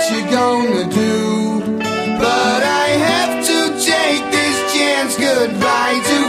you gonna do? But I have to take this chance. Goodbye to